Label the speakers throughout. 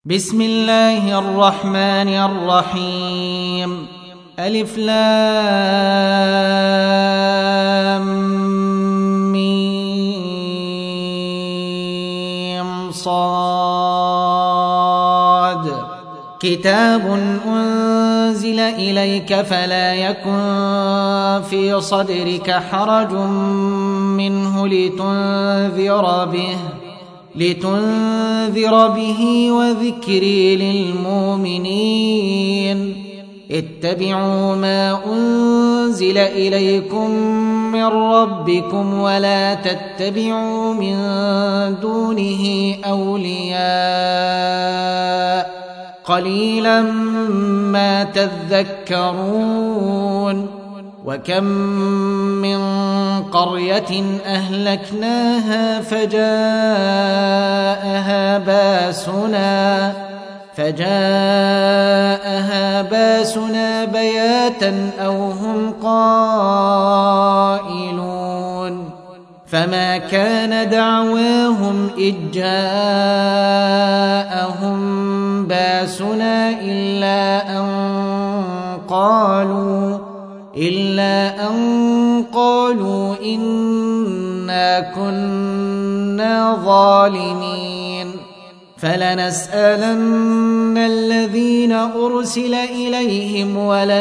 Speaker 1: بسم الله الرحمن الرحيم. ألف لام ميم صاد. كتاب أنزل إليك فلا يكن في صدرك حرج منه لتنذر به وذكري للمؤمنين. اتبعوا ما أنزل إليكم من ربكم ولا تتبعوا من دونه أولياء قليلا ما تذكرون. وكم من قرية أهلكناها فجاءها باسنا بياتا أو هم قائلون. فما كان دعواهم إذ جاءهم باسنا إلا أن قالوا إنا كنا ظالمين. فلنسألن الذين أرسل إليهم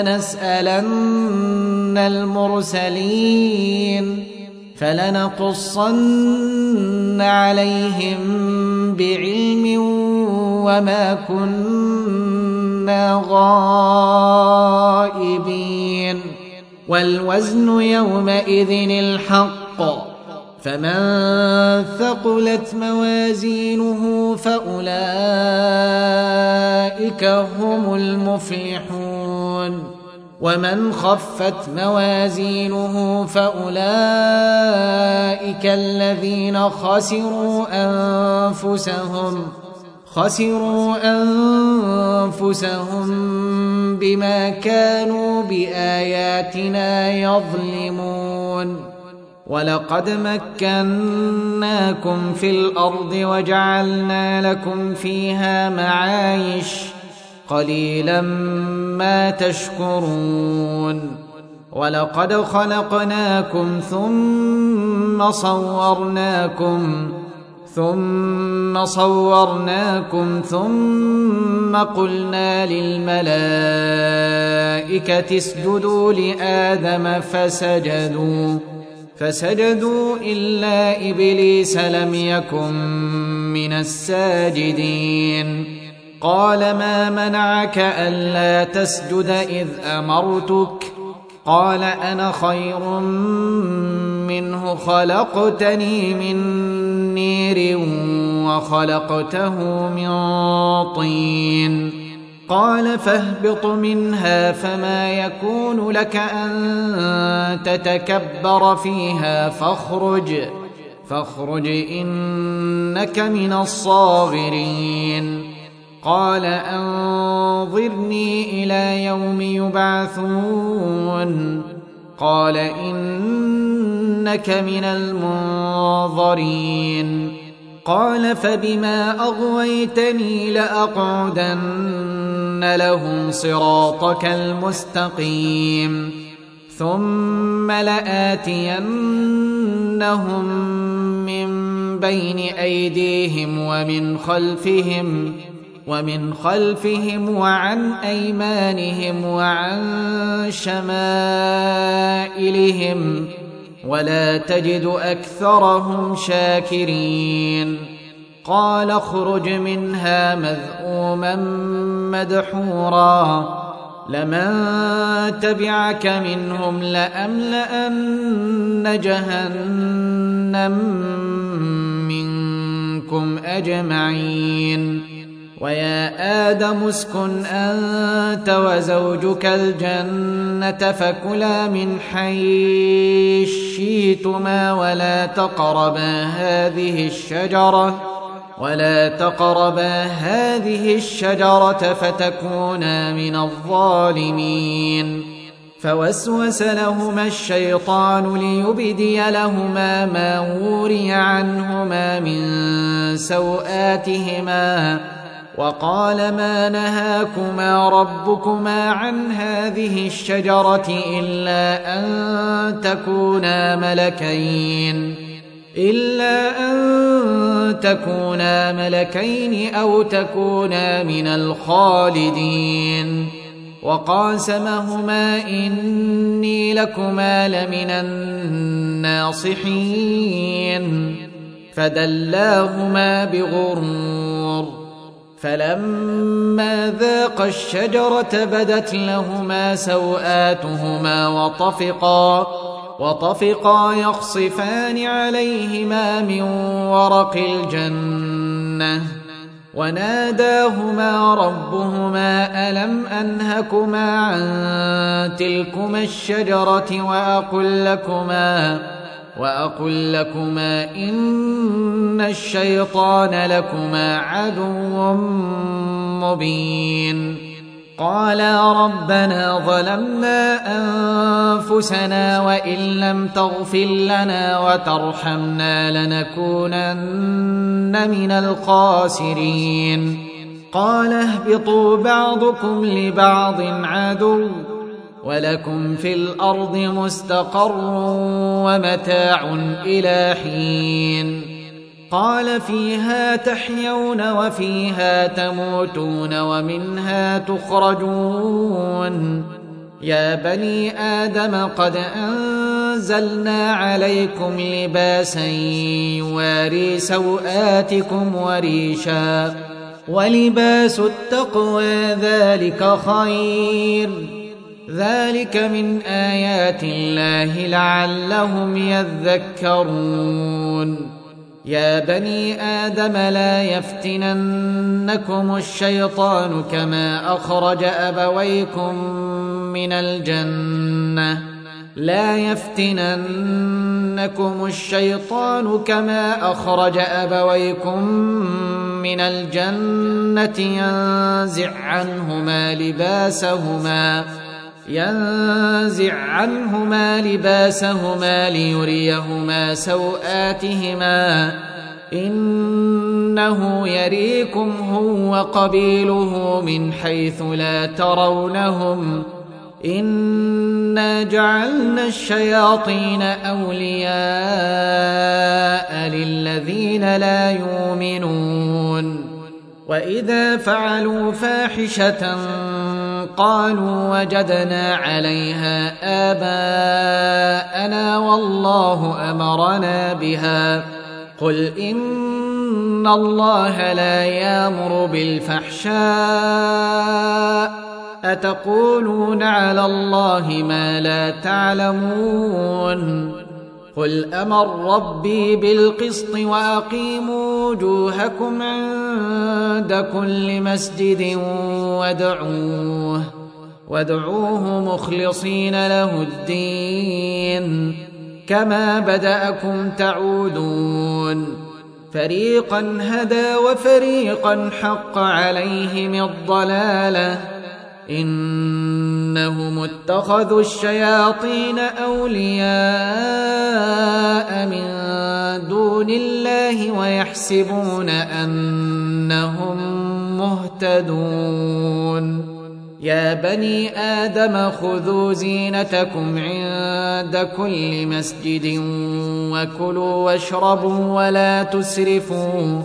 Speaker 1: ولنسألن المرسلين. فلنقصن عليهم بعلم وما كنا غائبين. والوزن يومئذ الحق. فمن ثقلت موازينه فأولئك هم المفلحون. ومن خفت موازينه فأولئك الذين خسروا أنفسهم بما كانوا بآياتنا يظلمون. ولقد مكناكم في الأرض وجعلنا لكم فيها معايش قليلا ما تشكرون. ولقد خلقناكم ثم صورناكم ثم قلنا للملائكة اسجدوا لآدم فسجدوا إلا إبليس لم يكن من الساجدين. قال ما منعك ألا تسجد إذ أمرتك؟ قال أنا خير منه خلقتني من نير وخلقته من طين. قال فاهبط منها فما يكون لك أن تتكبر فيها فاخرج إنك من الصاغرين. قال أنظرني إلى يوم يبعثون. قال إنك من المنظرين. قال فبما أغويتني لأقعدن لهم صراطك المستقيم ثم لآتينهم من بين أيديهم ومن خلفهم وعن أيمانهم وعن شمائلهم ولا تجد أكثرهم شاكرين. قال اخرج منها مذءوما مدحورا لمن تبعك منهم لأملأن جهنم منكم أجمعين. ويا آدم اسكن أنت وزوجك الجنة فكلا من حيث شئتما ولا تقربا هذه الشجرة فتكونا من الظالمين. فوسوس لهما الشيطان ليبدي لهما ما وري عنهما من سوآتهما وقال ما نهاكما ربكما عن هذه الشجرة إلا أن تكونا ملكين أو تكونا من الخالدين. وقاسمهما إني لكما لمن الناصحين فدلاهما بغرور. فلما ذاقا الشجرة بدت لهما سوآتهما وطفقا يخصفان عليهما من ورق الجنة وناداهما ربهما ألم أنهكما عن تلكما الشجرة وأقل لكما إن الشيطان لكما عدو مبين. قالا ربنا ظلمنا أنفسنا وإن لم تغفر لنا وترحمنا لنكونن من الخاسرين. قال اهبطوا بعضكم لبعض عدو ولكم في الأرض مستقر ومتاع إلى حين. قال فيها تحيون وفيها تموتون ومنها تخرجون. يا بني آدم قد أنزلنا عليكم لباسا يواري سوآتكم وريشا ولباس التقوى ذلك خير. ذلك من آيات الله لعلهم يذكرون. يا بني آدم لا يفتننكم الشيطان كما أخرج أبويكم من الجنة ينزع عنهما لباسهما ليريهما سوآتهما إنه يريكم هو وقبيله من حيث لا ترونهم إنا جعلنا الشياطين أولياء للذين لا يؤمنون. وإذا فعلوا فاحشة قالوا وجدنا عليها آباءنا والله أمرنا بها. قل إن الله لا يأمر بالفحشاء أتقولون على الله ما لا تعلمون. قل أمر ربي بالقسط وأقيموا وجوهكم عند كل مسجد وادعوه مخلصين له الدين كما بدأكم تعودون. فريقا هدى وفريقا حق عليهم الضلالة إنهم اتخذوا الشياطين أولياء من دون الله ويحسبون أنهم مهتدون. يا بني آدم خذوا زينتكم عند كل مسجد وكلوا واشربوا ولا تسرفوا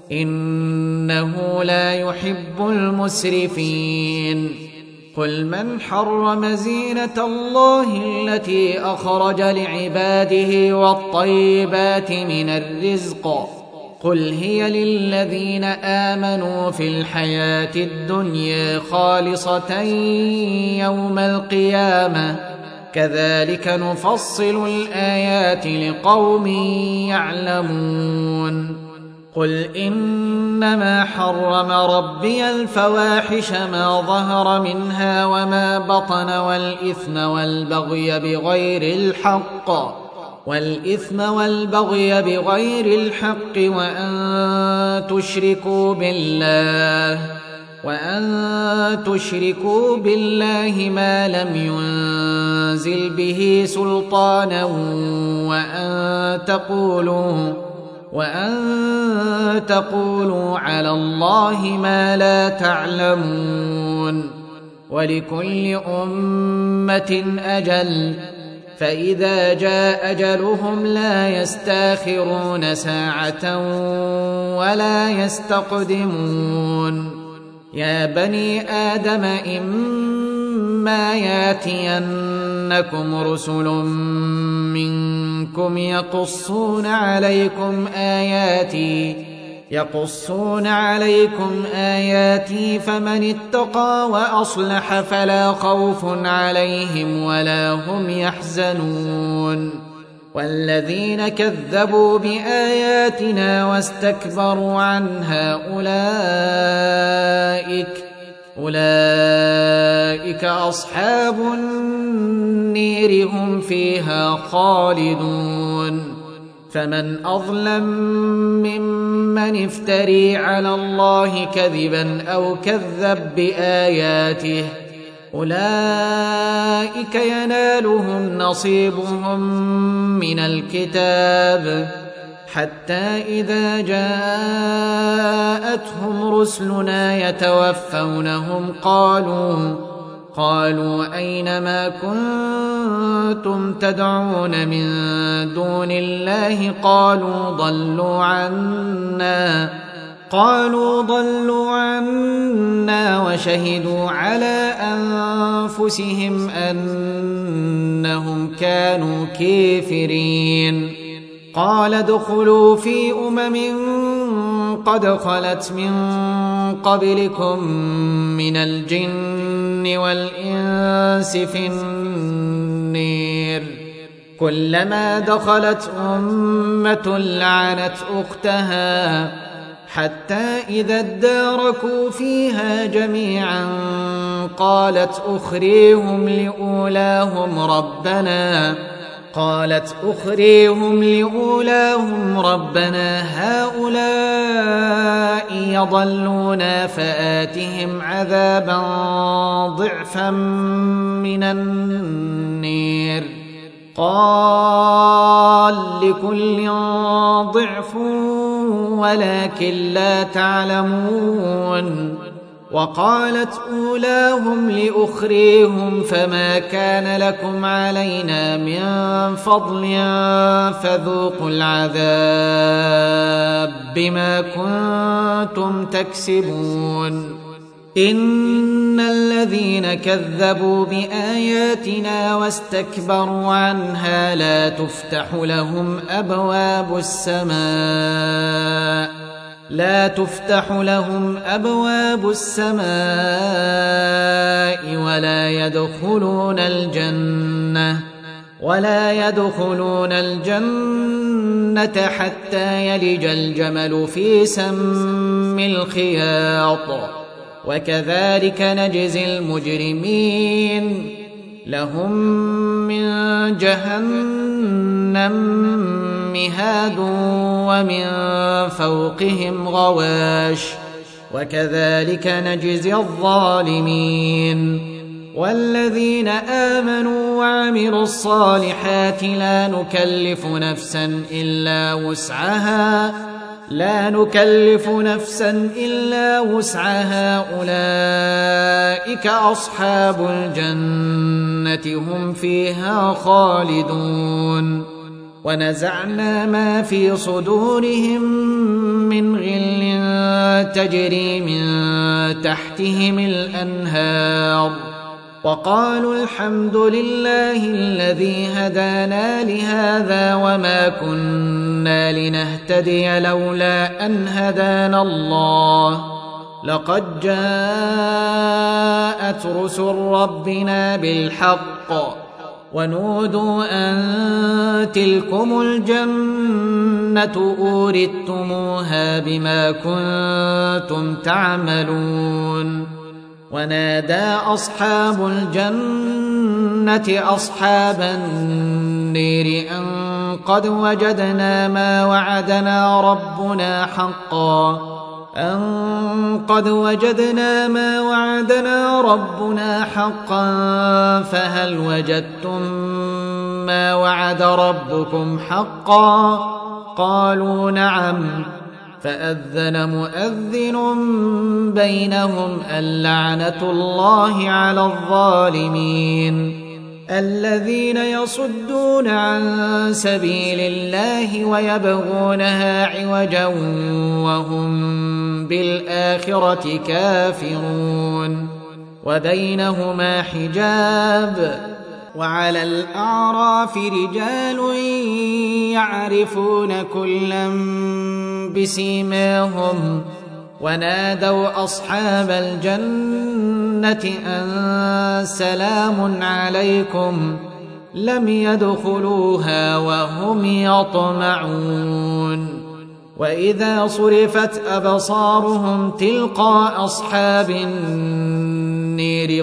Speaker 1: إنه لا يحب المسرفين. قل من حرم زينة الله التي أخرج لعباده والطيبات من الرزق قل هي للذين آمنوا في الحياة الدنيا خالصة يوم القيامة كذلك نفصل الآيات لقوم يعلمون. قل إنما حرم ربي الفواحش ما ظهر منها وما بطن والإثم والبغي بغير الحق وأن تشركوا بالله ما لم وأن تقولوا على الله ما لا تعلمون ولكل أمة أجل فإذا جاء أجلهم لا يستاخرون ساعة ولا يستقدمون يا بني آدم إما ياتينكم رسل منكم يقصون عليكم آياتي فمن اتقى وأصلح فلا خوف عليهم ولا هم يحزنون والذين كذبوا بآياتنا واستكبروا عنها أولئك أصحاب النير هم فيها خالدون فمن أظلم ممن افتري على الله كذبا أو كذب بآياته أولئك ينالهم نصيبهم من الكتاب حتى إذا جاءتهم رسلنا يتوفونهم قالوا أين ما كنتم تدعون من دون الله قالوا ضلوا عنا وشهدوا على أنفسهم أنهم كانوا كافرين قال ادخلوا في قد خلت من قبلكم من الجن والإنس في النير كلما دخلت أمة لعنت أختها حتى إذا اداركوا فيها جميعا قالت أخريهم لأولاهم ربنا هؤلاء يضلونا فآتهم عذابا ضعفا من النير قال لكل ضعف ولكن لا تعلمون وقالت أولاهم لأخريهم فما كان لكم علينا من فضل فذوقوا العذاب بما كنتم تكسبون إن الذين كذبوا بآياتنا واستكبروا عنها لا تفتح لهم أبواب السماء ولا يدخلون الجنة حتى يلج الجمل في سم الخياط وكذلك نجزي المجرمين لهم من جهنم مهاد ومن فوقهم غواش وكذلك نجزي الظالمين والذين آمنوا وعملوا الصالحات لا نكلف نفسا إلا وسعها أولئك أصحاب الجنة هم فيها خالدون ونزعنا ما في صدورهم من غل تجري من تحتهم الأنهار وقالوا الحمد لله الذي هدانا لهذا وما كنا لنهتدي لولا أن هدانا الله لقد جاءت رسل ربنا بالحق ونودوا أن تلكم الجنة أورثتموها بما كنتم تعملون ونادى أصحاب الجنة أصحاب النير أن قد وجدنا ما وعدنا ربنا حقا فهل وجدتم ما وعد ربكم حقا قالوا نعم. فأذن مؤذن بينهم اللعنة الله على الظالمين الذين يصدون عن سبيل الله ويبغونها عوجا وهم بالآخرة كافرون وبينهما حجاب. وعلى الأعراف رجال يعرفون كلا بسيماهم ونادوا أصحاب الجنة أن سلام عليكم لم يدخلوها وهم يطمعون. وإذا صرفت أبصارهم تلقاء أصحاب النير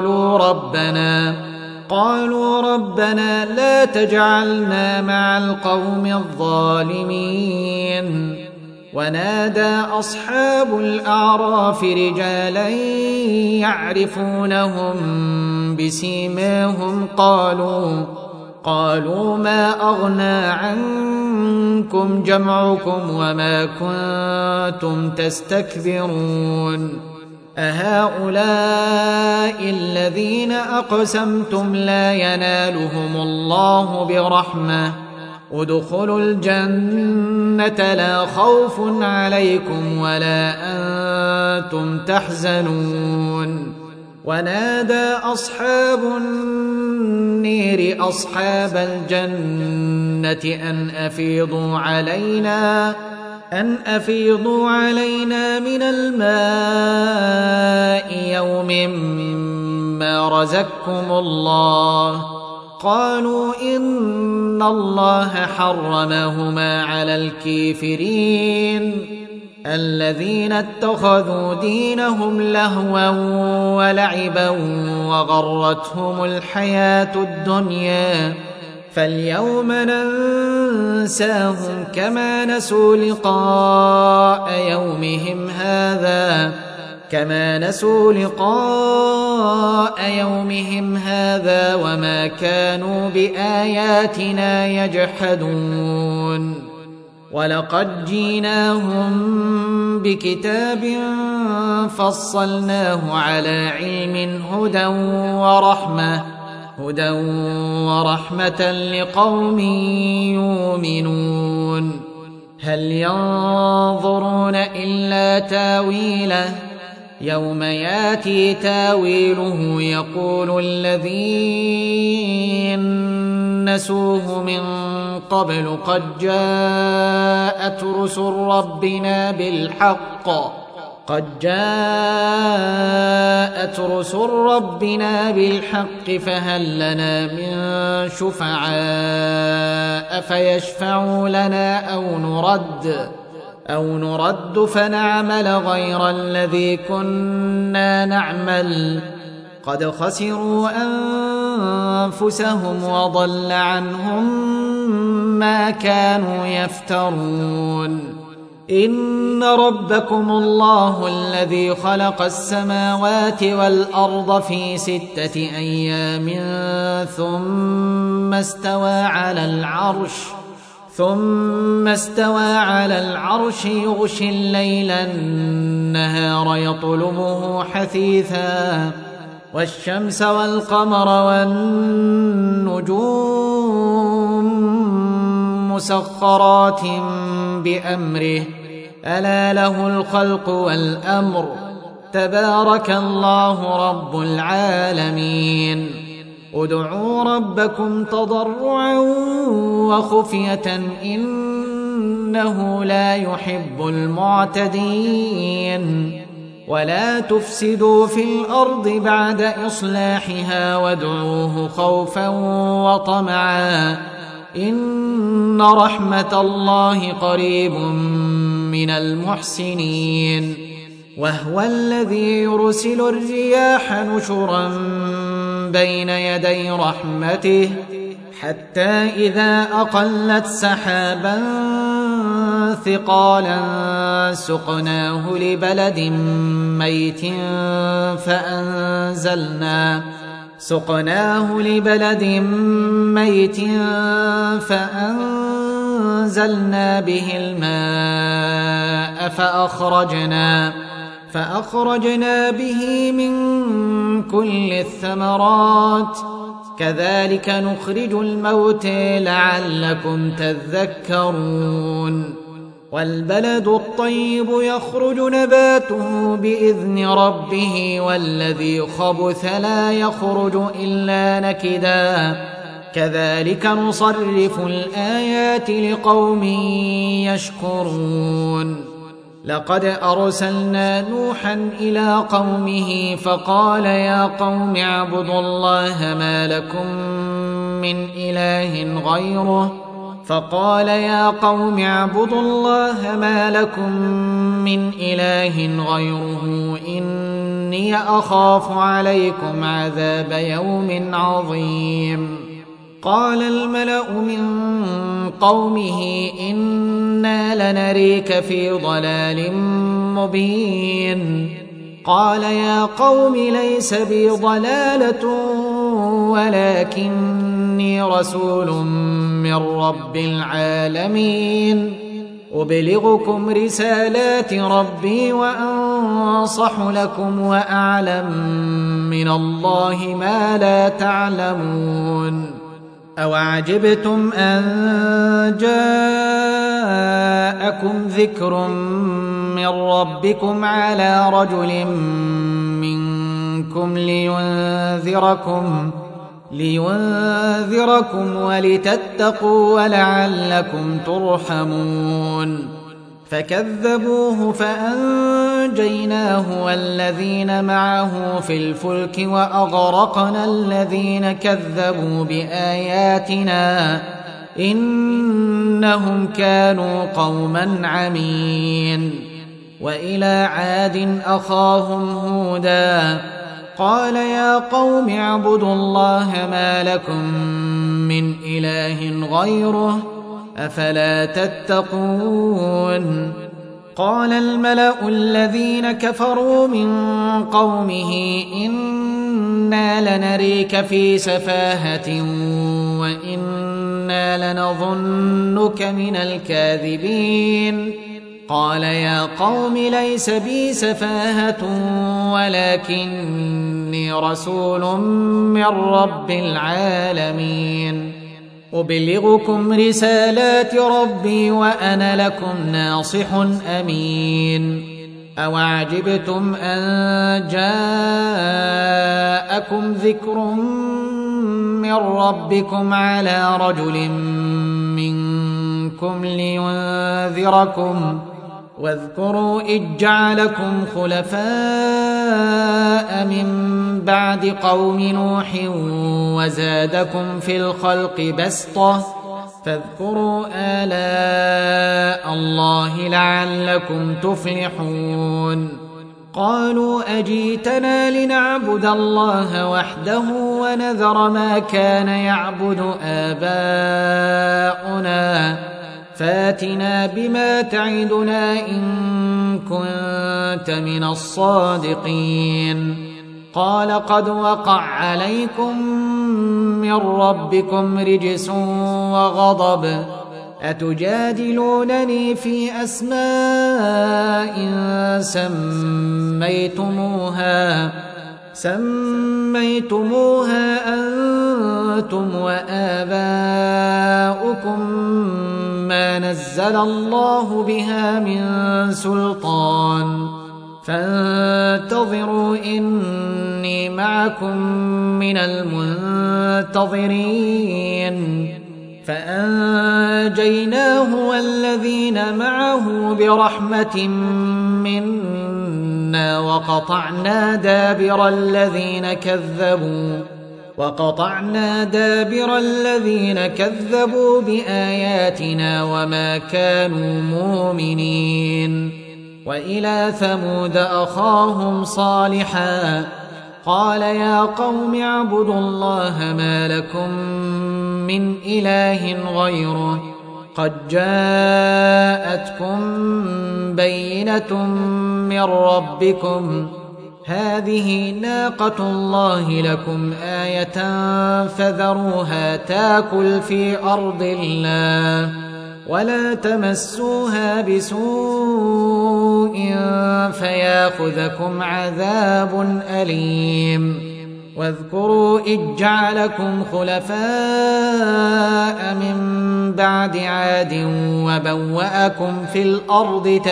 Speaker 1: قالوا ربنا لا تجعلنا مع القوم الظالمين. ونادى أصحاب الأعراف رجالا يعرفونهم بسيماهم قالوا ما أغنى عنكم جمعكم وما كنتم تستكبرون أهؤلاء الذين أقسمتم لا ينالهم الله برحمة ادخلوا الجنة لا خوف عليكم ولا أنتم تحزنون. ونادى أصحاب النير أصحاب الجنة أن أفيضوا علينا من الماء يوم ما رزقكم الله. قالوا إن الله حرمهما على الكافرين الذين اتخذوا دينهم لهوا ولعبا وغرتهم الحياة الدنيا فاليوم ننساهم كما نسوا لقاء يومهم هذا وما كانوا بآياتنا يجحدون. ولقد جيناهم بكتاب فصلناه على علم هدى ورحمة لقوم يؤمنون. هل ينظرون إلا تاويله يوم ياتي تاويله يقول الذين نسوه من قبل قد جاءت رسل ربنا بالحق فهل لنا من شفعاء فيشفعوا لنا أو نرد فنعمل غير الذي كنا نعمل قد خسروا أنفسهم وضل عنهم ما كانوا يفترون. إن ربكم الله الذي خلق السماوات والأرض في 6 أيام ثم استوى على العرش يغشي الليل النهار يطلبه حثيثا والشمس والقمر والنجوم مسخرات بأمره ألا له الخلق والأمر تبارك الله رب العالمين. ادعوا ربكم تضرعا وخفية إنه لا يحب المعتدين. ولا تفسدوا في الأرض بعد إصلاحها وادعوه خوفا وطمعا إن رحمة الله قريب من المحسنين. وهو الذي يرسل الرياح نشرا بين يدي رحمته حتى إذا أقلت سحابا ثقالا سقناه لبلد ميت فأنزلنا فأنزلنا به الماء فأخرجنا به من كل الثمرات كذلك نخرج الموتى لعلكم تذكرون والبلد الطيب يخرج نباته بإذن ربه والذي خبث لا يخرج إلا نكدا كذلك نصرف الآيات لقوم يشكرون لقد أرسلنا نوحا إلى قومه فقال يا قوم اعبدوا الله ما لكم من إله غيره إني أخاف عليكم عذاب يوم عظيم قال الملأ من قومه إنا لنريك في ضلال مبين قال يا قوم ليس بي ضلالة ولكني رسول من رب العالمين أبلغكم رسالات ربي وأنصح لكم وأعلم من الله ما لا تعلمون أوعجبتم أن جاءكم ذكر من ربكم على رجل منكم لينذركم ولتتقوا ولعلكم ترحمون فكذبوه فأنجيناه والذين معه في الفلك وأغرقنا الذين كذبوا بآياتنا إنهم كانوا قوما عمين وإلى عاد أخاهم هودا قال يا قوم اعبدوا الله ما لكم من إله غيره أفلا تتقون قال الملأ الذين كفروا من قومه إنا لنريك في سفاهة وإنا لنظنك من الكاذبين قال يا قوم ليس بي سفاهة ولكني رسول من رب العالمين أبلغكم رسالات ربي وأنا لكم ناصح أمين أوعجبتم أن جاءكم ذكر من ربكم على رجل منكم لينذركم واذكروا إذ جعلكم خلفاء من بعد قوم نوح وزادكم في الخلق بسطة فاذكروا آلاء الله لعلكم تفلحون قالوا أجيتنا لنعبد الله وحده ونذر ما كان يعبد آباؤنا فاتنا بما تعدنا إن كنت من الصادقين قال قد وقع عليكم من ربكم رجس وغضب أتجادلونني في أسماء سميتموها أنتم وآباؤكم ما نزل الله بها من سلطان فانتظروا إني معكم من المنتظرين فأنجيناه والذين معه برحمة منا وقطعنا دابر الذين كذبوا بآياتنا وما كانوا مؤمنين وإلى ثمود أخاهم صالحا قال يا قوم اعبدوا الله ما لكم من إله غيره قد جاءتكم بينة من ربكم هذه ناقة الله لكم آية فذروها تاكل في أرض الله ولا تمسوها بسوء فياخذكم عذاب أليم واذكروا إذ جعلكم خلفاء من بعد عاد وبوأكم في الأرض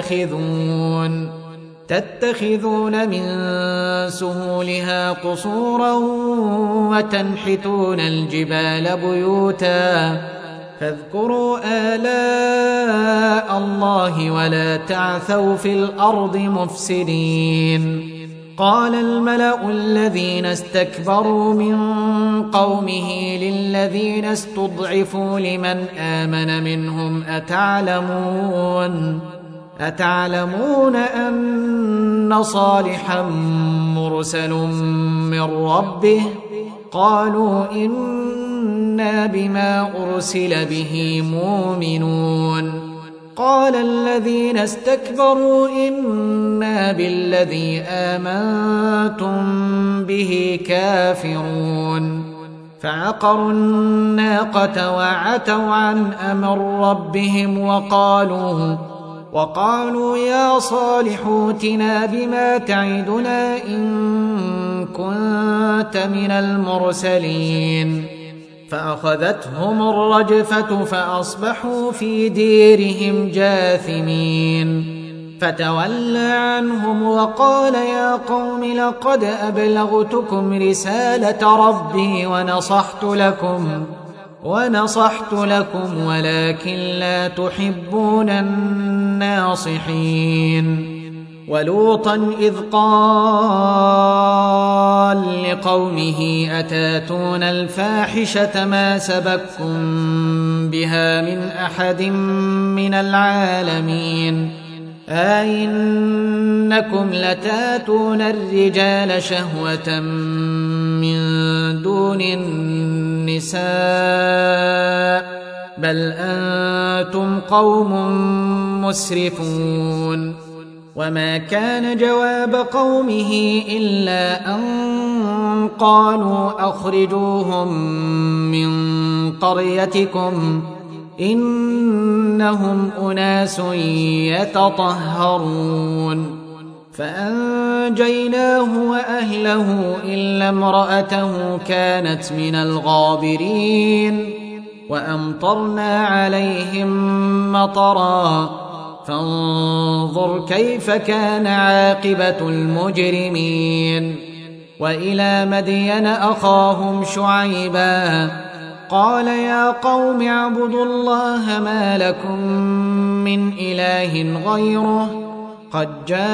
Speaker 1: تتخذون من سهولها قصورا وتنحتون الجبال بيوتا فاذكروا آلاء الله ولا تعثوا في الأرض مفسدين قال الملأ الذين استكبروا من قومه للذين استضعفوا لمن آمن منهم أتعلمون أن صالحا مرسل من ربه قالوا إنا بما أرسل به مؤمنون قال الذين استكبروا إنا بالذي آمنتم به كافرون فعقروا الناقة وعتوا عن أمر ربهم وقالوا يا صالح ائتنا بما تعدنا إن كنت من المرسلين فأخذتهم الرجفة فأصبحوا في ديرهم جاثمين فتولى عنهم وقال يا قوم لقد أبلغتكم رسالة ربي ونصحت لكم ولكن لا تحبون الناصحين ولوطا إذ قال لقومه أتاتون الفاحشة ما سبقكم بها من أحد من العالمين أئنكم لتاتون الرجال شهوة من دون النساء بل أنتم قوم مسرفون وما كان جواب قومه إلا أن قالوا أخرجوهم من قريتكم إنهم أناس يتطهرون فأنجيناه وأهله إلا امرأته كانت من الغابرين وأمطرنا عليهم مطرا فانظر كيف كان عاقبة المجرمين وإلى مدين أخاهم شعيبا قال يا قوم اعبدوا الله ما لكم من إله غيره قد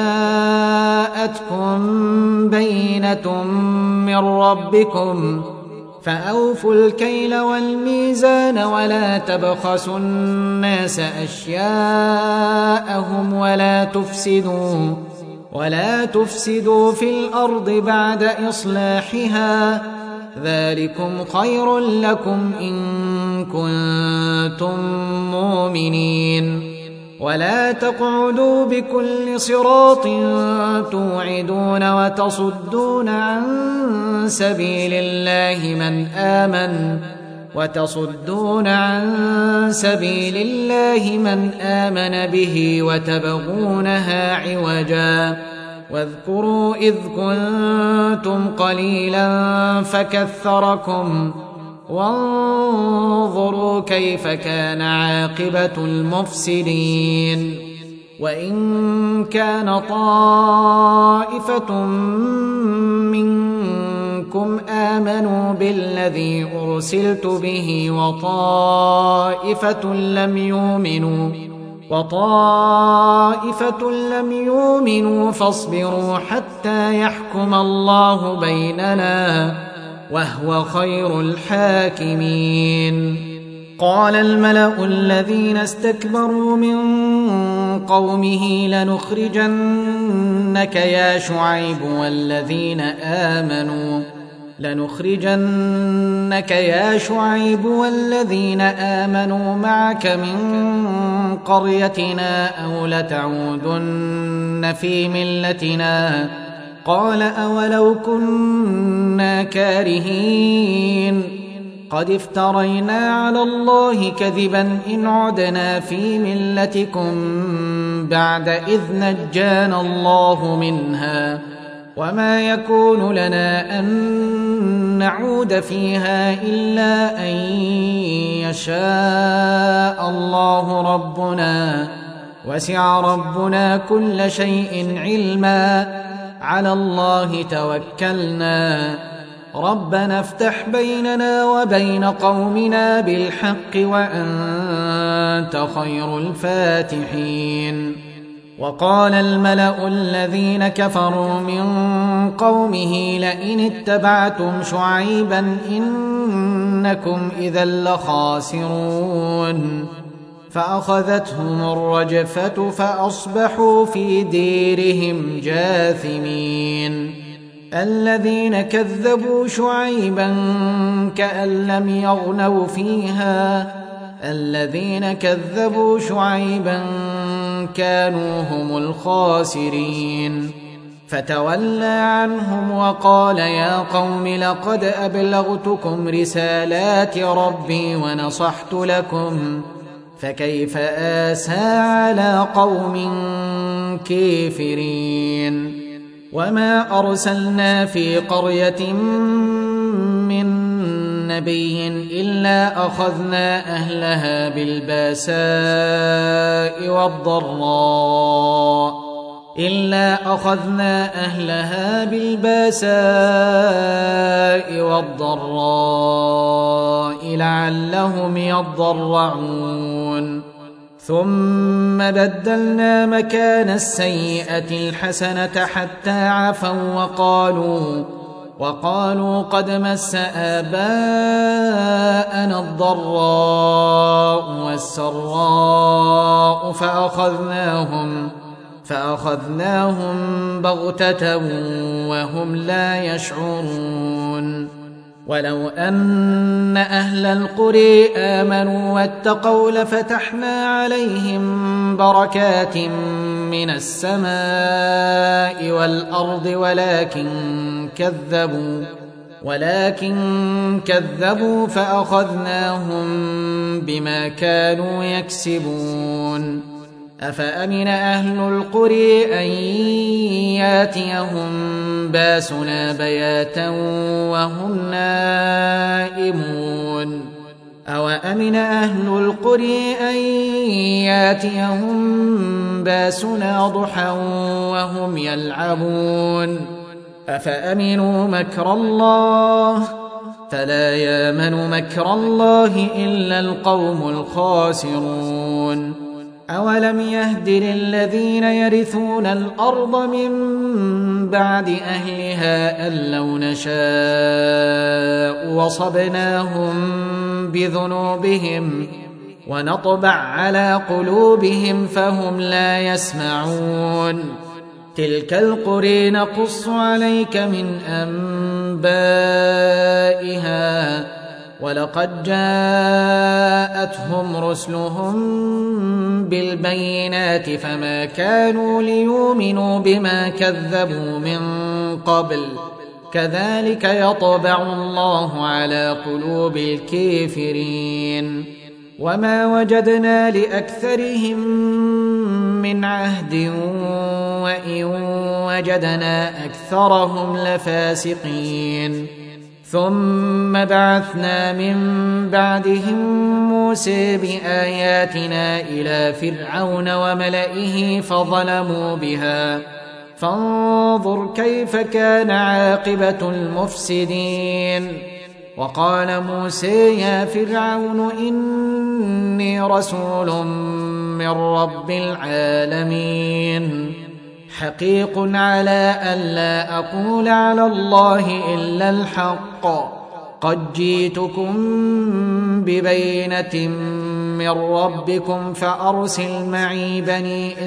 Speaker 1: جاءتكم بينة من ربكم فأوفوا الكيل والميزان ولا تبخسوا الناس أشياءهم ولا تفسدوا في الأرض بعد إصلاحها ذلكم خير لكم إن كنتم مؤمنين ولا تقعدوا بكل صراط توعدون وتصدون عن سبيل الله من آمن به وتبغونها عوجا واذكروا إذ كنتم قليلا فكثركم وانظروا كيف كان عاقبة المفسدين وإن كان طائفة منكم آمنوا بالذي أرسلت به وطائفة لم يؤمنوا فاصبروا حتى يحكم الله بيننا وهو خير الحاكمين قال الملأ الذين استكبروا من قومه لنخرجنك يا شعيب والذين آمنوا معك من قريتنا أو لتعودن في ملتنا قال أولو كنا كارهين قد افترينا على الله كذبا إن عدنا في ملتكم بعد إذ نجانا الله منها وما يكون لنا أن نعود فيها إلا أن يشاء الله ربنا وسع ربنا كل شيء علما على الله توكلنا ربنا افتح بيننا وبين قومنا بالحق وأنت خير الفاتحين وقال الملأ الذين كفروا من قومه لئن اتبعتم شعيبا إنكم إذا لخاسرون فأخذتهم الرجفة فأصبحوا في ديرهم جاثمين الذين كذبوا شعيبا كأن لم يغنوا فيها الذين كذبوا شعيبا كانوا هم الخاسرين فتولى عنهم وقال يا قوم لقد أبلغتكم رسالات ربي ونصحت لكم فكيف آسى على قوم كافرين وما أرسلنا في قرية من نبي إلا أخذنا أهلها بالباساء والضراء لعلهم يضرعون ثم بدلنا مكان السيئة الحسنة حتى عفوا وقالوا قد مس آباءنا الضراء والسراء فأخذناهم بغتة وهم لا يشعرون ولو أن أهل القرى آمنوا واتقوا لفتحنا عليهم بركات من السماء والأرض ولكن كذبوا فأخذناهم بما كانوا يكسبون أفأمن أهل القرى أن ياتيهم باسنا بياتا وهم نائمون أوأمن أهل القرى أن ياتيهم باسنا ضحى وهم يلعبون أفأمنوا مكر الله فلا يامن مكر الله إلا القوم الخاسرون أولم يهد للذين يرثون الأرض من بعد أهلها أن لو نشاء وصبناهم بذنوبهم ونطبع على قلوبهم فهم لا يسمعون تلك القرى نقص عليك من أنبائها ولقد جاءتهم رسلهم بالبينات فما كانوا ليؤمنوا بما كذبوا من قبل كذلك يطبع الله على قلوب الكافرين وما وجدنا لأكثرهم من عهد وإن وجدنا أكثرهم لفاسقين ثم بعثنا من بعدهم موسى بآياتنا إلى فرعون وملئه فظلموا بها فانظر كيف كان عاقبة المفسدين وقال موسى يا فرعون إني رسول من رب العالمين حقيق على ألا أقول على الله إلا الحق قد جئتكم ببينة من ربكم فأرسل معي بني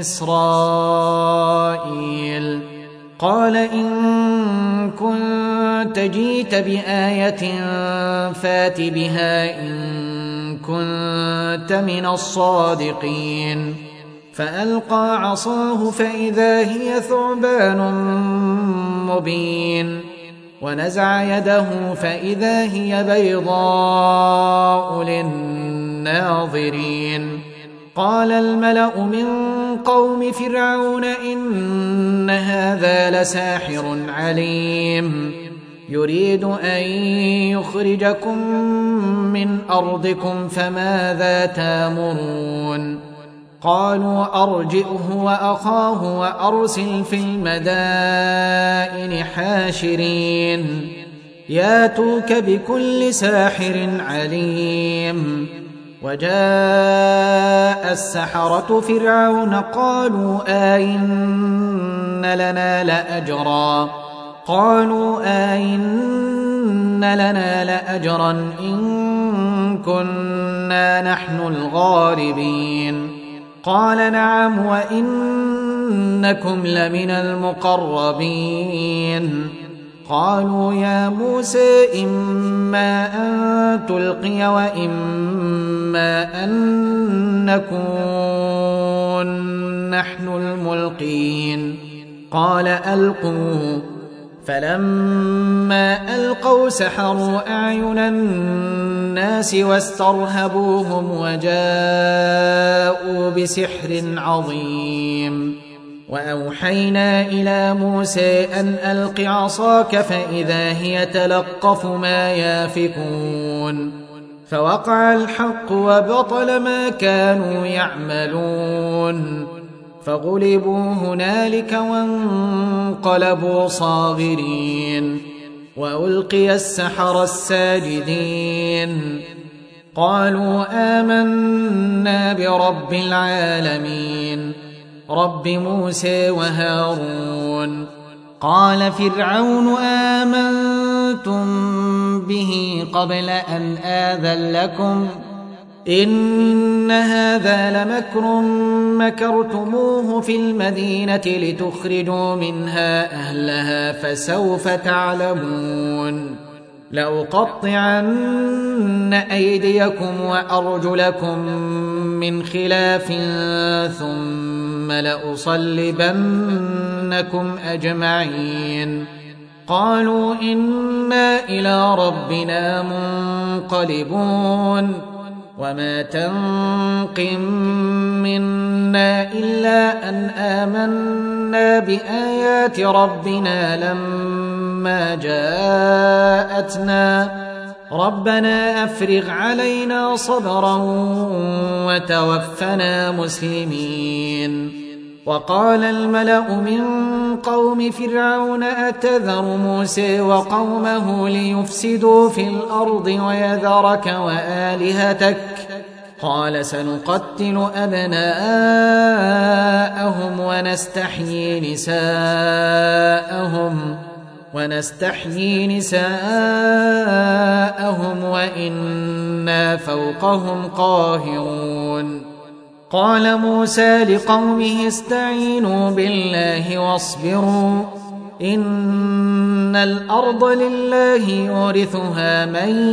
Speaker 1: إسرائيل قال إن كنت جئت بآية فات بها إن كنت من الصادقين فألقى عصاه فإذا هي ثعبان مبين ونزع يده فإذا هي بيضاء للناظرين. قال الملأ من قوم فرعون إن هذا لساحر عليم يريد أن يخرجكم من أرضكم فماذا تامرون؟ قالوا أرجئه وأخاه وأرسل في المدائن حاشرين ياتوك بكل ساحر عليم. وجاء السحرة فرعون قالوا أئن لنا لأجرا إن كنا نحن الغالبين. قال نعم وإنكم لمن المقربين. قالوا يا موسى إما أن تلقي وإما أن نكون نحن الملقين. قال ألقوا. فلما ألقوا سحروا أعين الناس واسترهبوهم وجاءوا بسحر عظيم. وأوحينا إلى موسى أن ألق عصاك فإذا هي تلقف ما يافكون. فوقع الحق وبطل ما كانوا يعملون فغلبوا هنالك وانقلبوا صاغرين. وألقي السحرة الساجدين قالوا آمنا برب العالمين رب موسى وهارون. قال فرعون آمنتم به قبل أن آذن لكم إن هذا لمكر مكرتموه في المدينة لتخرجوا منها أهلها فسوف تعلمون. لأقطعن أيديكم وأرجلكم من خلاف ثم لأصلبنكم أجمعين. قالوا إنا إلى ربنا منقلبون. وما تنقم منا إلا أن آمنا بآيات ربنا لما جاءتنا ربنا أفرغ علينا صبرا وتوفنا مسلمين. وقال الملأ من قوم فرعون أتذر موسى وقومه ليفسدوا في الأرض ويذرك وآلهتك قال سنقتل أبناءهم ونستحيي نساءهم وإنا فوقهم قاهرون. قال موسى لقومه استعينوا بالله واصبروا إن الأرض لله يورثها من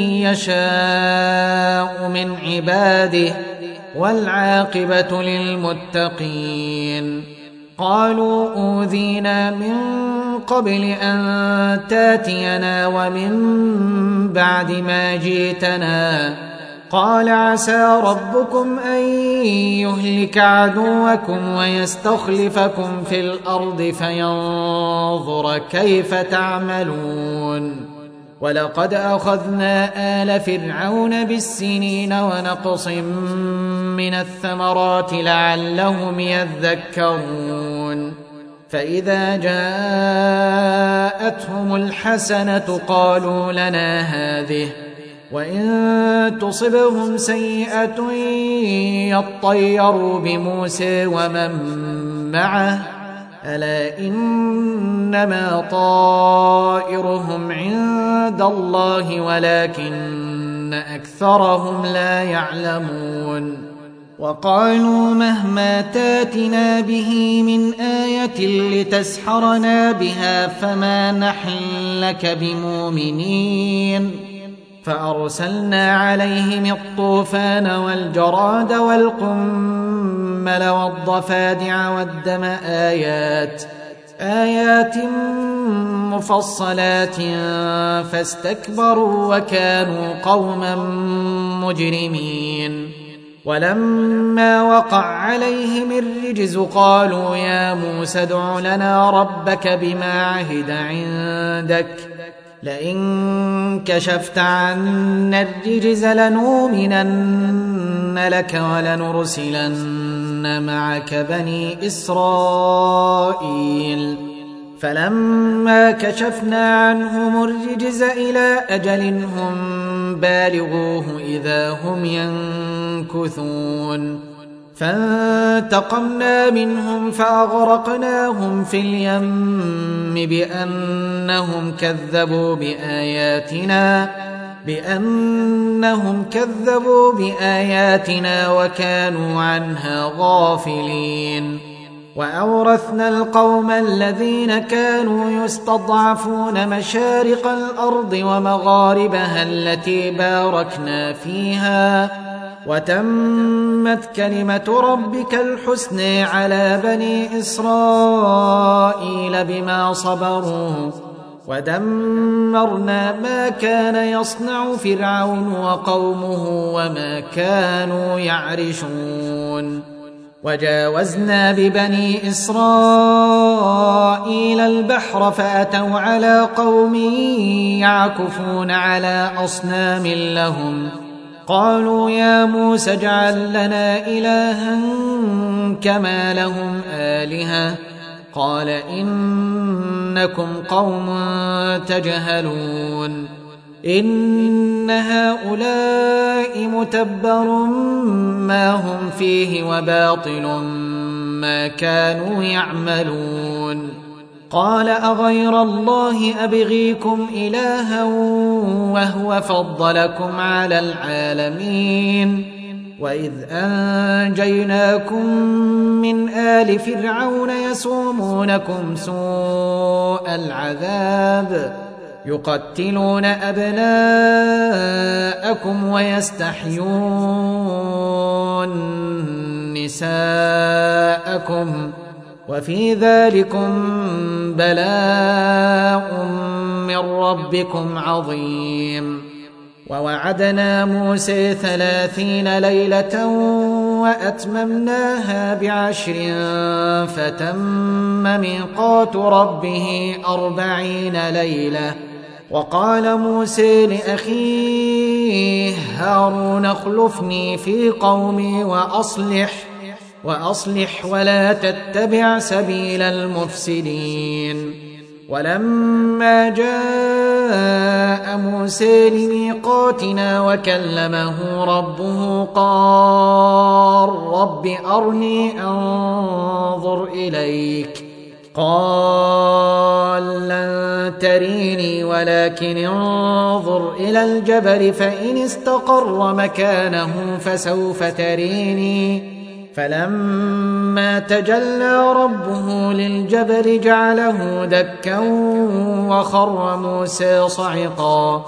Speaker 1: يشاء من عباده والعاقبة للمتقين. قالوا أوذينا من قبل أن تاتينا ومن بعد ما جئتنا قال عسى ربكم أن يهلك عدوكم ويستخلفكم في الأرض فينظر كيف تعملون. ولقد أخذنا آل فرعون بالسنين ونقص من الثمرات لعلهم يذكرون. فإذا جاءتهم الحسنة قالوا لنا هذه وإن تصبهم سيئة يطيروا بموسى ومن معه ألا إنما طائرهم عند الله ولكن أكثرهم لا يعلمون. وقالوا مهما تاتنا به من آية لتسحرنا بها فما نحن لك بمؤمنين. فأرسلنا عليهم الطوفان والجراد والقمل والضفادع والدم آيات مفصلات فاستكبروا وكانوا قوما مجرمين. ولما وقع عليهم الرجز قالوا يا موسى ادع لنا ربك بما عهد عندك لئن كشفت عنا الرجز لنؤمنن لك ولنرسلن معك بني إسرائيل. فلما كشفنا عنهم الرجز إلى أجل هم بالغوه إذا هم ينكثون فانتقمنا منهم فأغرقناهم في اليم بأنهم كذبوا بآياتنا وكانوا عنها غافلين. وأورثنا القوم الذين كانوا يستضعفون مشارق الأرض ومغاربها التي باركنا فيها وتمت كلمة ربك الحسنى على بني إسرائيل بما صبروا ودمرنا ما كان يصنع فرعون وقومه وما كانوا يعرشون. وجاوزنا ببني إسرائيل البحر فأتوا على قوم يعكفون على أصنام لهم قالوا يا موسى اجعل لنا إلها كما لهم آلهة قال إنكم قوم تجهلون. إن هؤلاء متبر ما هم فيه وباطل ما كانوا يعملون. قال أغير الله أبغيكم إلها وهو فضلكم على العالمين وإذ أنجيناكم من آل فرعون يسومونكم سوء العذاب يقتلون أبناءكم ويستحيون نساءكم وفي ذلكم بلاء من ربكم عظيم. ووعدنا موسى 30 ليلة وأتممناها ب10 فتم ميقات ربه 40 ليلة. وقال موسى لأخيه هارون اخلفني في قومي وأصلح ولا تتبع سبيل المفسدين. ولما جاء موسى لميقاتنا وكلمه ربه قال رب أرني أنظر إليك قال لن تريني ولكن انظر إلى الجبل فإن استقر مكانه فسوف تريني. فلما تجلى ربه للجبل جعله دكا وخر موسى صعقا.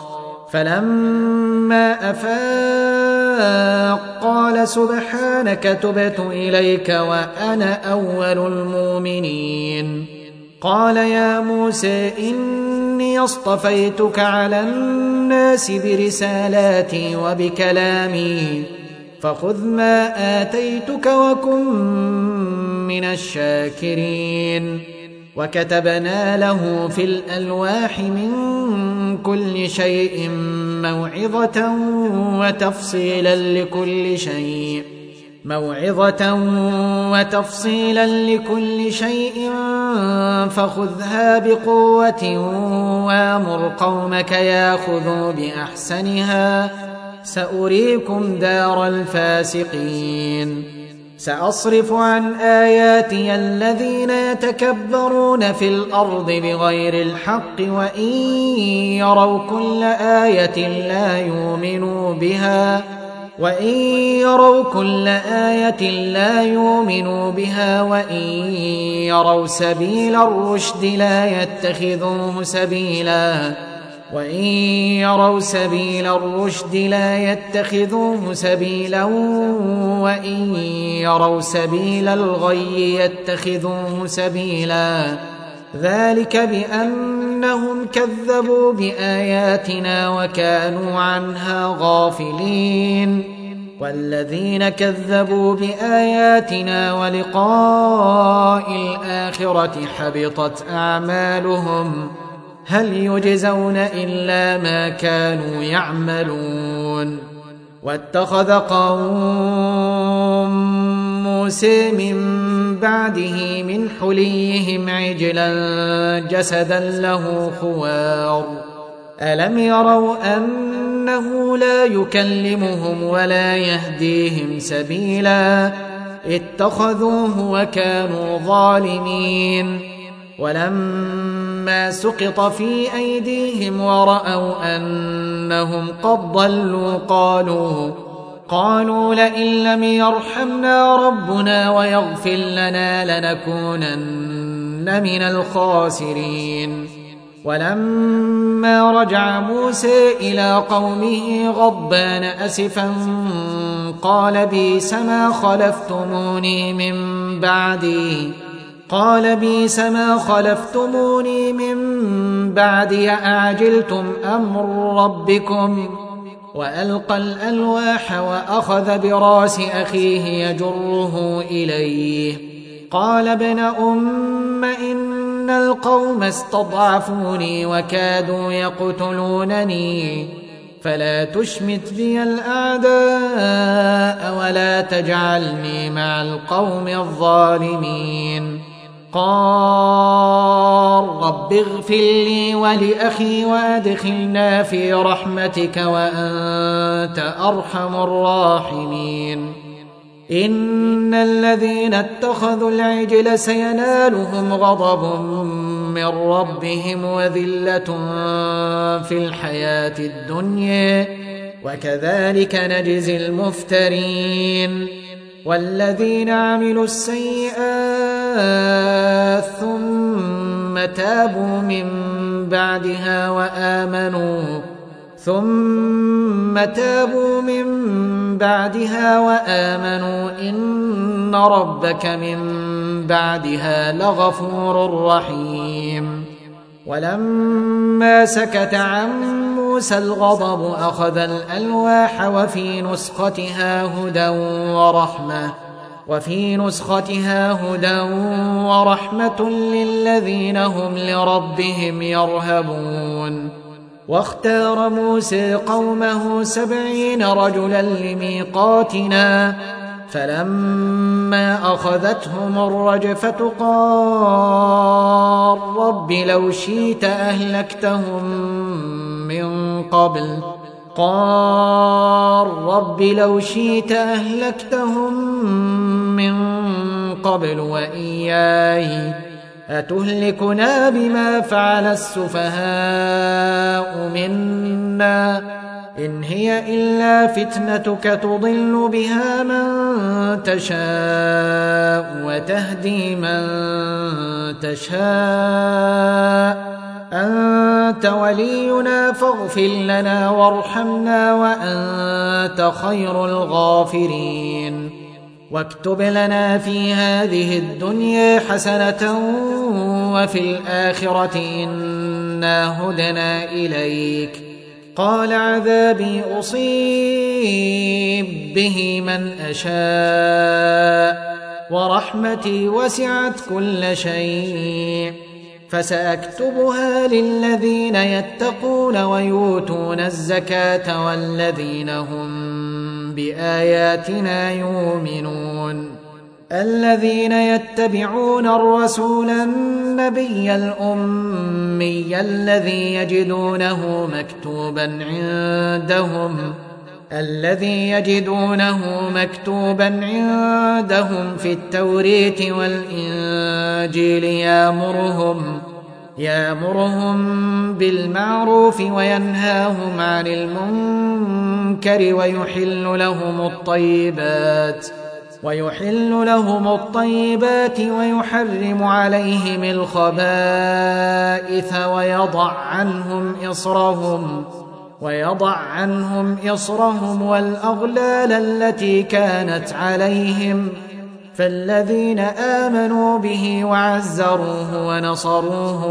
Speaker 1: فلما أفاق قال سبحانك تبت إليك وأنا أول المؤمنين. قال يا موسى إني اصطفيتك على الناس برسالاتي وبكلامي فخذ ما آتيتك وكن من الشاكرين. وكتبنا له في الألواح من كل شيء موعظة وتفصيلا لكل شيء فخذها بقوة وامر قومك ياخذوا بأحسنها سأريكم دار الفاسقين. سأصرف عن آياتي الذين يتكبرون في الأرض بغير الحق وإن يروا كل آية لا يؤمنوا بها وإن يروا سبيل الرشد لا يتخذوه سبيلا وإن يروا سبيل الغي يتخذوه سبيلا ذلك بأنهم كذبوا بآياتنا وكانوا عنها غافلين والذين كذبوا بآياتنا ولقاء الآخرة حبطت أعمالهم هل يجزون إلا ما كانوا يعملون واتخذ قوم موسى من بعده من حليهم عجلا جسدا له خوار ألم يروا أنه لا يكلمهم ولا يهديهم سبيلا اتخذوه وكانوا ظالمين ولما سقط في أيديهم ورأوا أنهم قد ضلوا قالوا لئن لم يرحمنا ربنا ويغفر لنا لنكونن من الخاسرين ولما رجع موسى إلى قومه غضبان أسفا قال بئس ما خلفتموني من بعدي أعجلتم أمر ربكم وألقى الألواح وأخذ براس أخيه يجره إليه قال ابن أم إن القوم استضعفوني وكادوا يقتلونني فلا تشمت بي الأعداء ولا تجعلني مع القوم الظالمين قال رب اغفر لي ولأخي وأدخلنا في رحمتك وأنت أرحم الراحمين إن الذين اتخذوا العجل سينالهم غضب من ربهم وذلة في الحياة الدنيا وكذلك نجزي المفترين والذين عملوا السيئات ثم تابوا من بعدها وآمنوا إن ربك من بعدها لغفور رحيم ولما سكت عن موسى الغضب أخذ الألواح وفي نسختها هدى ورحمة للذين هم لربهم يرهبون واختار موسى قومه 70 رجلا لميقاتنا فلما أخذتهم الرجفة قال رب لو شئت أهلكتهم من قبل وإياي أتهلكنا بما فعل السفهاء منا إن هي إلا فتنتك تضل بها من تشاء وتهدي من تشاء أنت ولينا فاغفر لنا وارحمنا وأنت خير الغافرين واكتب لنا في هذه الدنيا حسنة وفي الآخرة إنا هدنا إليك قال عذابي أصيب به من أشاء ورحمتي وسعت كل شيء فسأكتبها للذين يتقون ويؤتون الزكاة والذين هم بآياتنا يؤمنون الذين يتبعون الرسول النبي الأمي الذي يجدونه مكتوبا عندهم في التوريت والإنجيل يأمرهم بالمعروف وينهاهم عن المنكر ويحل لهم الطيبات ويحرم عليهم الخبائث ويضع عنهم إصرهم والأغلال التي كانت عليهم فالذين آمنوا به وعزروه ونصروه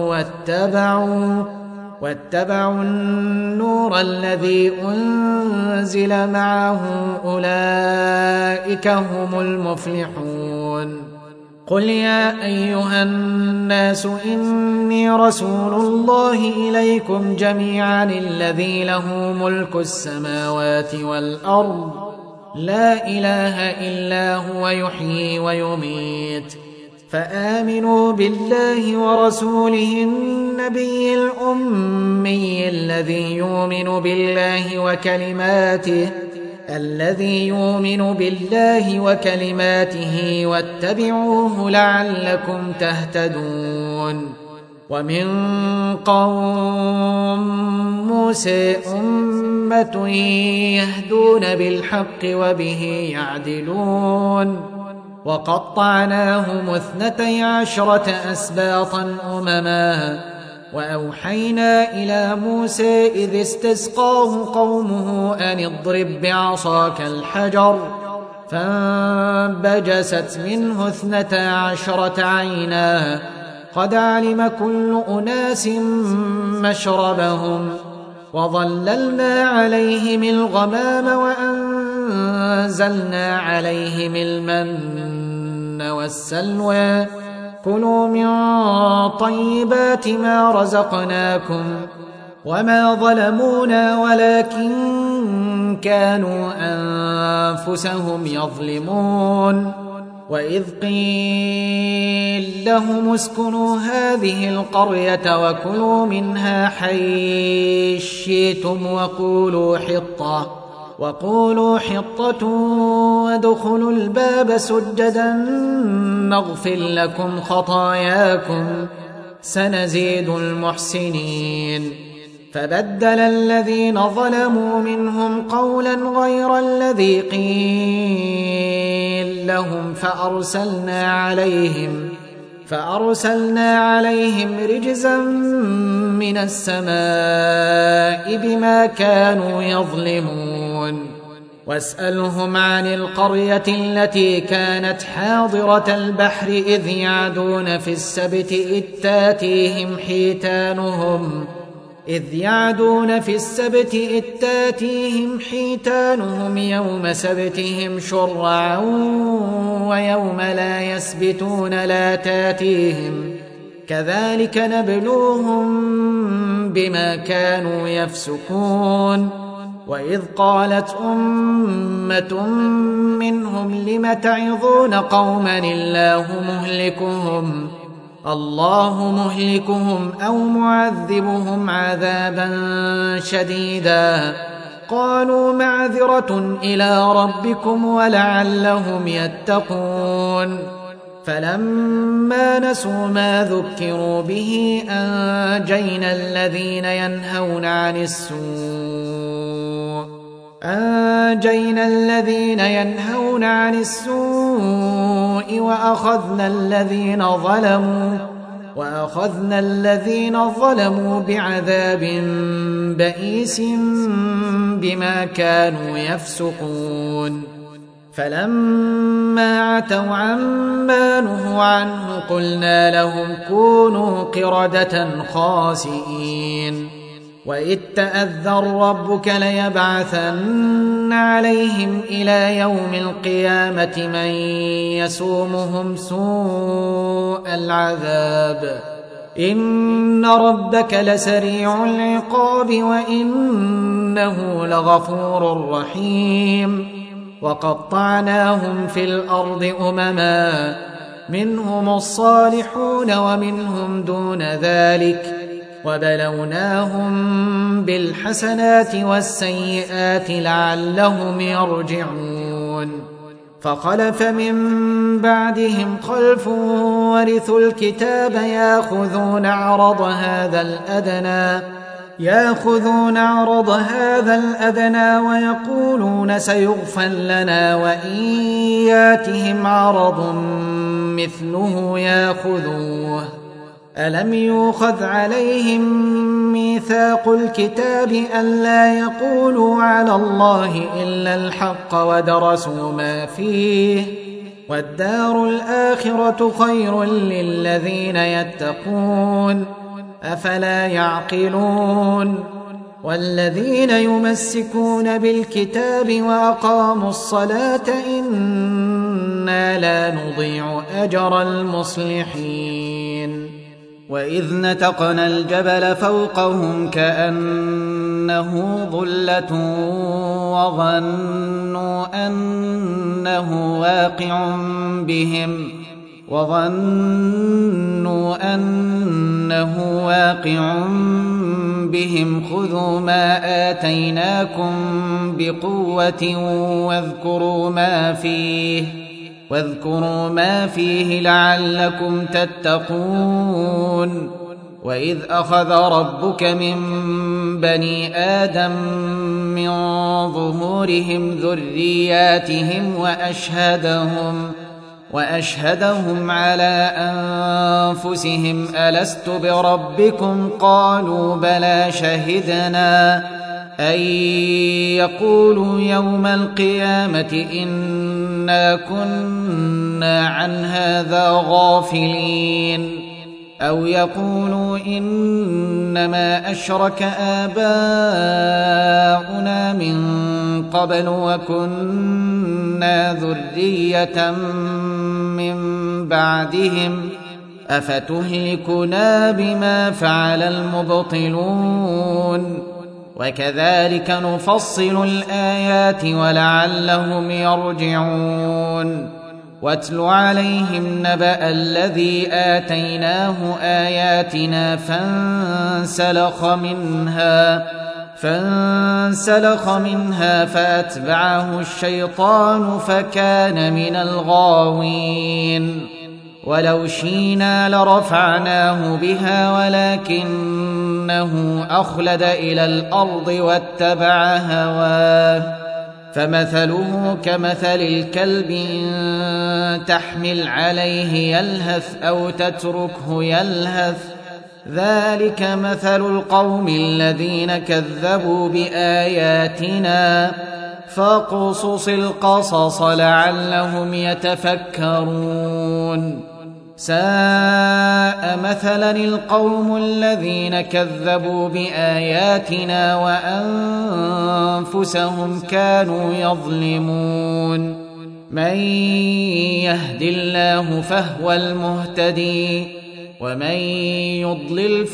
Speaker 1: واتبعوا النور الذي أنزل معه أولئك هم المفلحون. قل يا أيها الناس إني رسول الله إليكم جميعا الذي له ملك السماوات والأرض لا إله إلا هو يحيي ويميت، فآمنوا بالله ورسوله النبي الأمي الذي يؤمن بالله وكلماته واتبعوه لعلكم تهتدون. ومن قوم موسى أمة يهدون بالحق وبه يعدلون، وقطعناهم 12 أسباطا أمما، وأوحينا إلى موسى إذ استسقاه قومه أن اضرب بعصاك الحجر، فانبجست منه 12 عينا، قد علم كل أناس مشربهم، وظللنا عليهم الغمام وأنزلنا عليهم المن والسلوى، كلوا من طيبات ما رزقناكم، وما ظلمونا ولكن كانوا أنفسهم يظلمون. وإذ قيل لهم اسكنوا هذه القرية وكلوا منها حيث شئتم وقولوا حطة وادخلوا الباب سجدا نغفر لكم خطاياكم سنزيد المحسنين. فبدل الذين ظلموا منهم قولا غير الذي قيل لهم فأرسلنا عليهم رجزا من السماء بما كانوا يظلمون. واسألهم عن القرية التي كانت حاضرة البحر إذ يعدون في السبت إذ تاتيهم حيتانهم يوم سبتهم شرعا ويوم لا يسبتون لا تاتيهم، كذلك نبلوهم بما كانوا يفسقون. وإذ قالت أمة منهم لم تعظون قوما الله مهلكهم أو معذبهم عذابا شديدا، قالوا معذرة إلى ربكم ولعلهم يتقون. فلما نسوا ما ذكروا به أنجينا الذين ينهون عن السوء وأخذنا الذين ظلموا بعذاب بئيس بما كانوا يفسقون. فلما عتوا عما نهوا عنه قلنا لهم كونوا قردة خاسئين. وإذ تأذن ربك ليبعثن عليهم إلى يوم القيامة من يسومهم سوء العذاب، إن ربك لسريع العقاب وإنه لغفور رحيم. وقطعناهم في الأرض أمما منهم الصالحون ومنهم دون ذلك، وبلوناهم بالحسنات والسيئات لعلهم يرجعون. فخلف من بعدهم خلف ورثوا الكتاب يأخذون عرض هذا الأدنى ويقولون سيغفر لنا، وإن ياتهم عرض مثله يأخذوه. ألم يؤخذ عليهم ميثاق الكتاب ألا يقولوا على الله إلا الحق ودرسوا ما فيه، والدار الآخرة خير للذين يتقون أفلا يعقلون والذين يمسكون بالكتاب وأقاموا الصلاة إنا لا نضيع أجر المصلحين وإذ نتقنا الجبل فوقهم كأنه ظلة وظنوا أنه واقع بهم خذوا ما آتيناكم بقوة واذكروا ما فيه لعلكم تتقون وإذ أخذ ربك من بني آدم من ظهورهم ذرياتهم وأشهدهم على أنفسهم ألست بربكم قالوا بلى شهدنا أن يقولوا يوم القيامة إنا كنا عن هذا غافلين أو يقولوا إنما أشرك آباؤنا من قبل وكنا ذرية من بعدهم أفتهلكنا بما فعل المبطلون وكذلك نفصل الآيات ولعلهم يرجعون واتل عليهم نبأ الذي آتيناه آياتنا فانسلخ منها فأتبعه الشيطان فكان من الغاوين ولو شئنا لرفعناه بها ولكنه أخلد إلى الأرض واتبع هواه فمثله كمثل الكلب إن تحمل عليه يلهث أو تتركه يلهث ذلك مثل القوم الذين كذبوا بآياتنا فاقصص القصص لعلهم يتفكرون ساء مثلا القوم الذين كذبوا بآياتنا وأنفسهم كانوا يظلمون من يهد الله فهو المهتدي ومن يضلل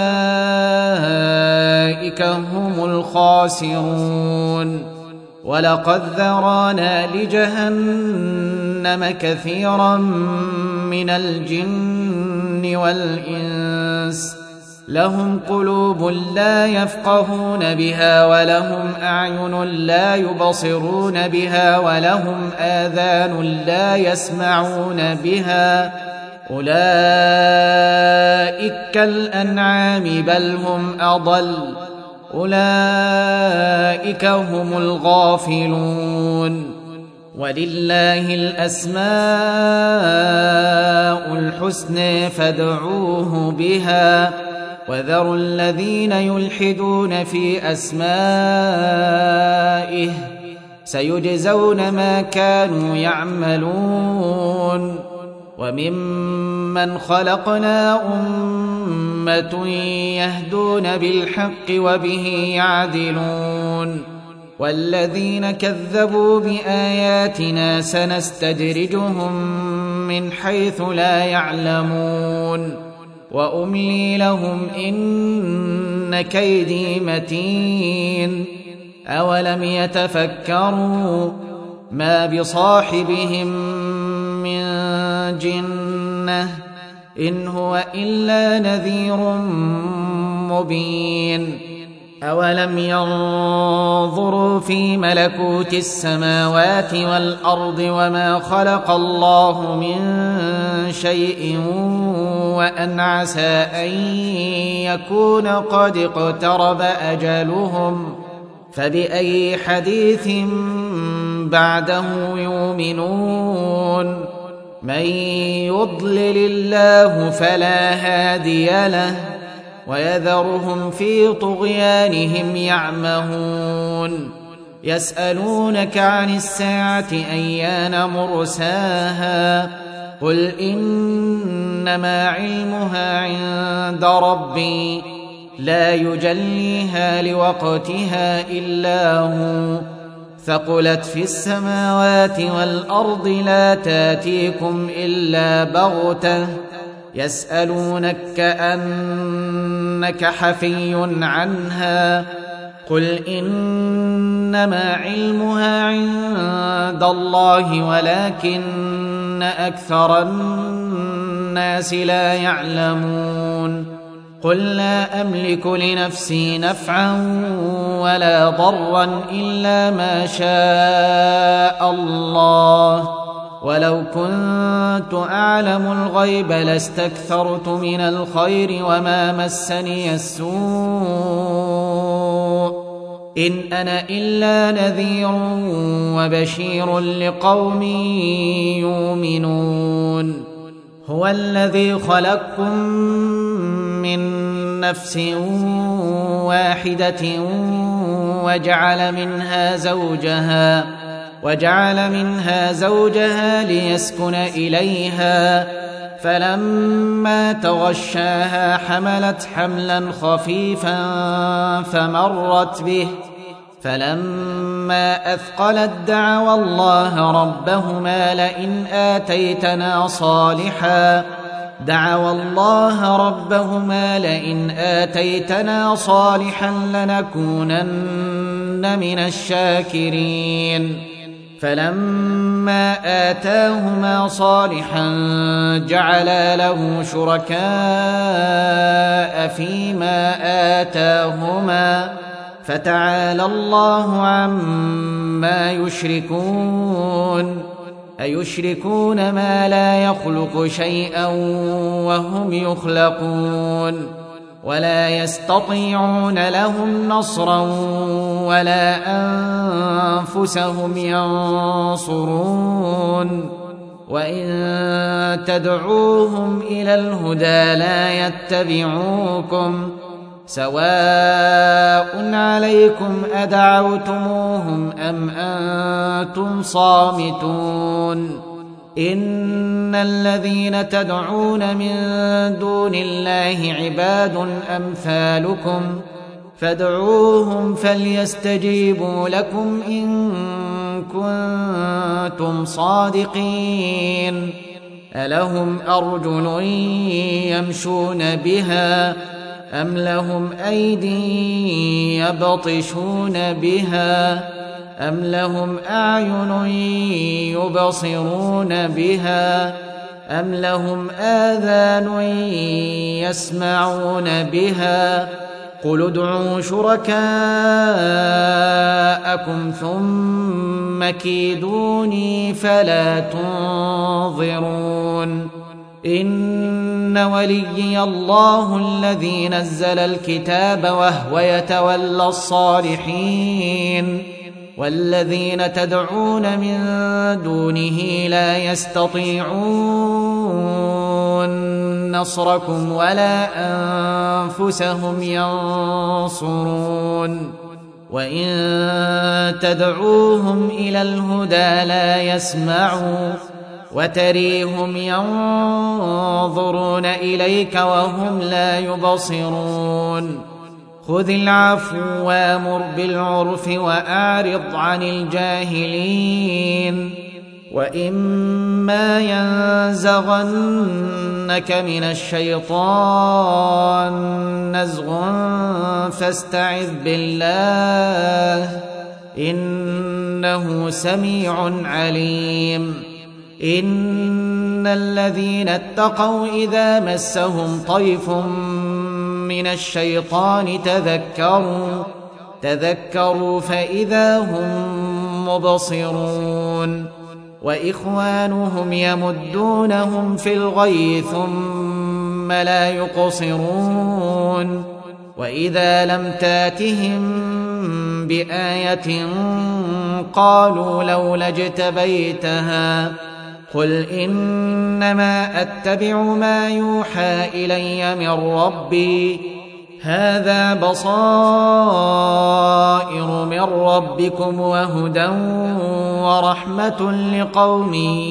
Speaker 1: فأولئك هم الخاسرون ولقد ذرانا لجهنم كثيرا من الجن والإنس لهم قلوب لا يفقهون بها ولهم أعين لا يبصرون بها ولهم آذان لا يسمعون بها أولئك كالأنعام بل هم أضل أولئك هم الغافلون ولله الأسماء الحسنى فادعوه بها وذروا الذين يلحدون في أسمائه سيجزون ما كانوا يعملون وممن خلقنا أمة يهدون بالحق وبه يعدلون والذين كذبوا بآياتنا سنستدرجهم من حيث لا يعلمون وأملي لهم إن كيدي متين أولم يتفكروا ما بصاحبهم من جنة إن هو إلا نذير مبين أولم ينظروا في ملكوت السماوات والأرض وما خلق الله من شيء وأن عسى أن يكون قد اقترب أجلهم فبأي حديث بعده يؤمنون من يضلل الله فلا هادي له ويذرهم في طغيانهم يعمهون يسألونك عن الساعة أيان مرساها قل إنما علمها عند ربي لا يجليها لوقتها إلا هو ثقلت في السماوات والأرض لا تاتيكم إلا بغتة يسألونك كأنك حفي عنها قل إنما علمها عند الله ولكن أكثر الناس لا يعلمون قل لا أملك لنفسي نفعا ولا ضرا إلا ما شاء الله ولو كنت أعلم الغيب لاستكثرت من الخير وما مسني السوء إن أنا إلا نذير وبشير لقوم يؤمنون هو الذي خلقكم من نفس واحدة وجعل منها زوجها ليسكن إليها فلما تغشاها حملت حملا خفيفا فمرت به فلما أثقلت دعوا الله ربهما لئن آتيتنا صالحا لنكونن من الشاكرين فلما آتاهما صالحا جعلا له شركاء فيما آتاهما فتعالى الله عما يشركون أيشركون ما لا يخلق شيئا وهم يخلقون ولا يستطيعون لهم نصرا ولا أنفسهم ينصرون وإن تدعوهم إلى الهدى لا يتبعوكم سواء عليكم أدعوتموهم أم أنتم صامتون إن الذين تدعون من دون الله عباد أمثالكم فادعوهم فليستجيبوا لكم إن كنتم صادقين ألهم أرجل يمشون بها أم لهم أيدي يبطشون بها أم لهم أعين يبصرون بها أم لهم آذان يسمعون بها قل ادعوا شركاءكم ثم كيدوني فلا تنظرون إن وليي الله الذي نزل الكتاب وهو يتولى الصالحين والذين تدعون من دونه لا يستطيعون نصركم ولا أنفسهم ينصرون وإن تدعوهم إلى الهدى لا يسمعوا وتريهم ينظرون إليك وهم لا يبصرون خذ العفو وامر بالعرف وأعرض عن الجاهلين وإما ينزغنك من الشيطان نزغ فاستعذ بالله إنه سميع عليم إن الذين اتقوا إذا مسهم طيف من الشيطان تذكروا فإذا هم مبصرون وإخوانهم يمدونهم في الغي ثم لا يقصرون وإذا لم تاتهم بآية قالوا لولا اجتبيتها قل إنما أتبع ما يوحى إلي من ربي هذا بصائر من ربكم وهدى ورحمة لقوم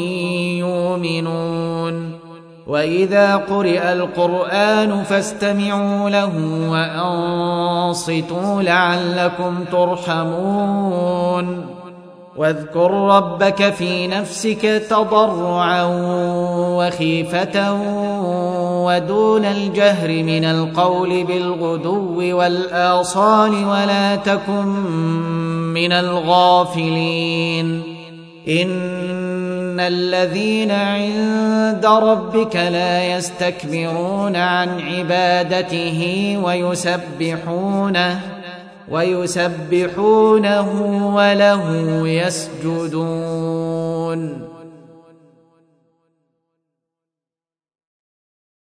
Speaker 1: يؤمنون وإذا قرئ القرآن فاستمعوا له وأنصتوا لعلكم ترحمون واذكر ربك في نفسك تضرعا وخيفة ودون الجهر من القول بالغدو والآصال ولا تكن من الغافلين إن الذين عند ربك لا يستكبرون عن عبادته ويسبحونه وله يسجدون